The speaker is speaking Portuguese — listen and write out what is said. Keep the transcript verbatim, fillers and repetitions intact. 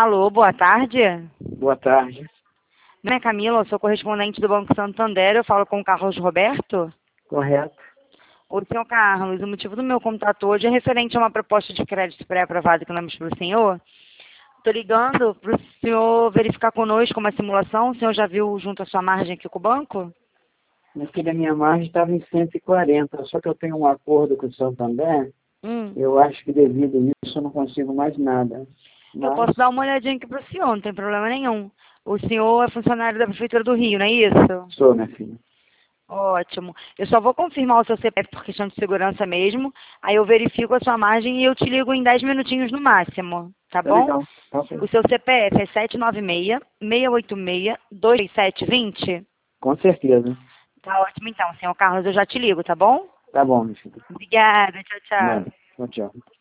Alô, boa tarde. Boa tarde. Meu nome é Camila, eu sou correspondente do Banco Santander, eu falo com o Carlos Roberto. Correto. Ô, senhor Carlos, o motivo do meu contato hoje é referente a uma proposta de crédito pré-aprovada que nós para o senhor. Estou ligando para o senhor verificar conosco uma simulação. O senhor já viu junto à sua margem aqui com o banco? Minha filha, minha margem estava em cento e quarenta, só que eu tenho um acordo com o Santander. Hum. Eu acho que devido a isso eu não consigo mais nada. Mas... Eu posso dar uma olhadinha aqui para o senhor, não tem problema nenhum. O senhor é funcionário da Prefeitura do Rio, não é isso? Sou, minha filha. Ótimo. Eu só vou confirmar o seu C P F por questão de segurança mesmo. Aí eu verifico a sua margem e eu te ligo em dez minutinhos no máximo. Tá Tá bom? legal. Tá ok. O seu C P F é sete nove seis, seis oito seis, dois sete dois zero? Com certeza. Tá ótimo então, senhor Carlos. Eu já te ligo, tá bom? Tá bom, minha filha. Obrigada. Tchau, tchau. Nada. Tchau, tchau.